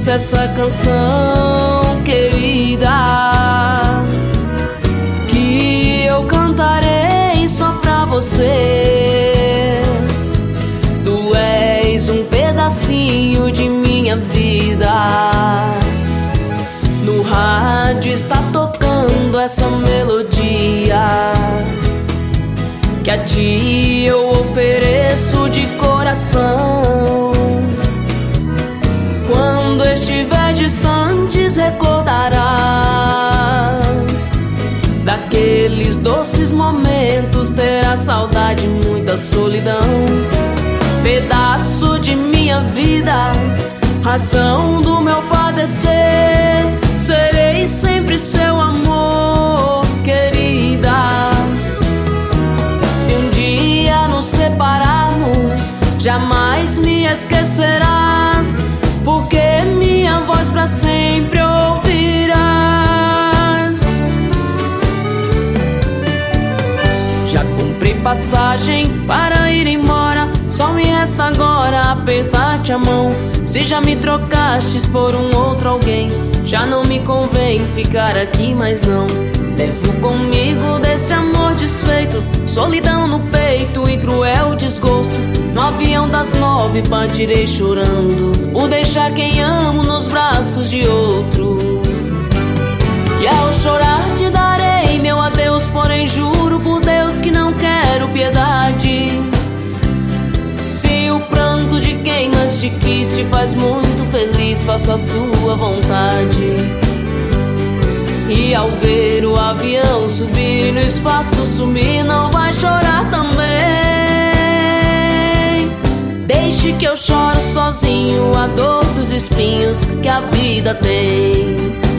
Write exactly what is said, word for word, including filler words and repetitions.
trouxe essa canção, querida, que eu cantarei só pra você. Tu és um pedacinho de minha vida. No rádio está tocando essa melodia que a ti eu ofereço de coração. Quando estiver distantes recordarás daqueles doces momentos, terás saudade, muita solidão. Pedaço de minha vida, razão do meu padecer, serei sempre seu amor, querida. Se um dia nos separarmos, jamais me esquecerás, porque minha voz pra sempre ouvirás. Já comprei passagem para ir embora, só me resta agora apertar-te a mão. Se já me trocastes por um outro alguém, já não me convém ficar aqui mais não. Levo comigo desse amor desfeito, solidão no peito e cruel desgosto. No avião das nove partirei chorando, por deixar quem amo nos braços de outro. E ao chorar te darei meu adeus, porém juro por Deus que não quero piedade. Se o pranto de quem mais te quis te faz muito feliz, faça a sua vontade. E ao ver o avião subir no espaço sumir, não vai chorar também. Deixe que eu choro sozinho a dor dos espinhos que a vida tem.